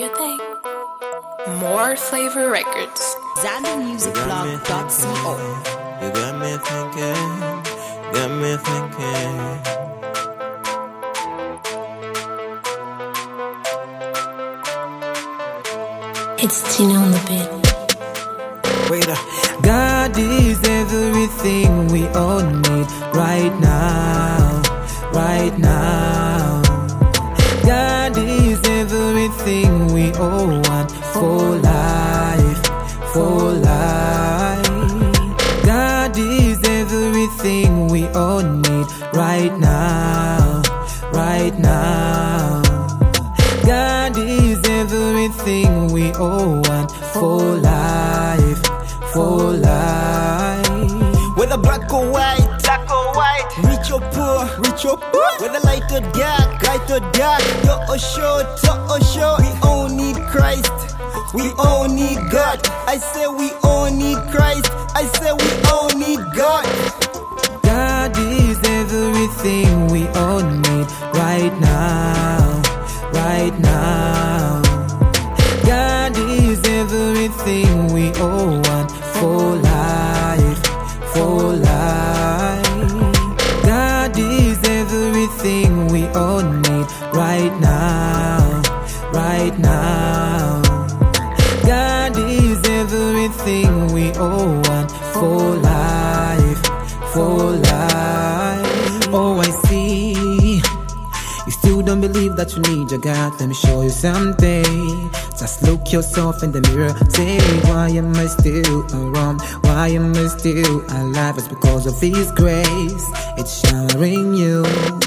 your thing. More Flavor Records. ZambianMusicBlog.co. You got me thinking, got me thinking. It's Tina on the beat. Wait, God is everything we all need right now, right now. God is everything we all want for life, for life. God is everything we all need right now, right now. God is everything we all want for life, for life. Whether black or white, rich or poor, whether light or dark, to or short, we all need Christ, we all need God. I say we all need Christ, I say we all need God. God is everything we all need right now, right now. God is everything we all want for life, for life. God is everything we all need right now, right now. God is everything we all want for life, for life. Oh, I see. You still don't believe that you need your God. Let me show you something. Just look yourself in the mirror. Say, why am I still around? Why am I still alive? It's because of His grace. It's showering you.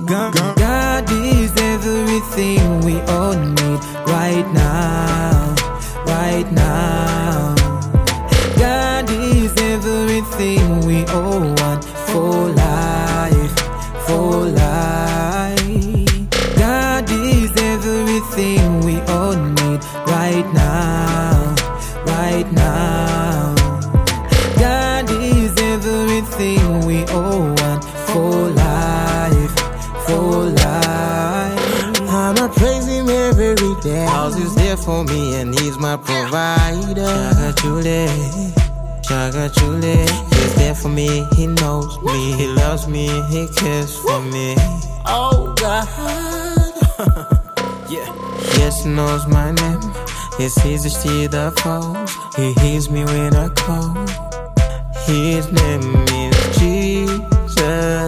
God is everything we all need right now, right now. God is everything we all want for life, for life. God is everything we all need right now, right now. God is everything we all want for life, for life. I'ma praise Him every day, Cause He's there for me and He's my provider. Chaga Chule, He's there for me, He knows me, He loves me, He cares for me. oh God. Yeah. Yes, He knows my name. Yes, He's the seed that falls. He hears me when I call. His name is Jesus.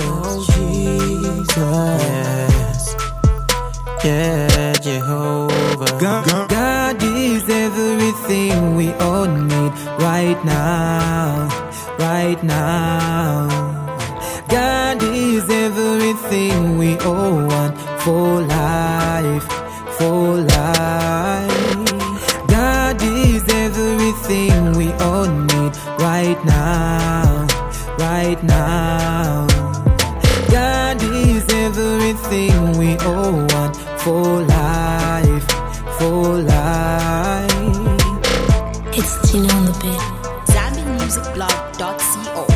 Jesus. Yeah, Jehovah. God is everything we all need right now, right now. God is everything we all want for life, for life. God is everything we all need right now, right now. God is everything we all want for life, for life. It's Tina on the beat. ZambianMusicBlog.co.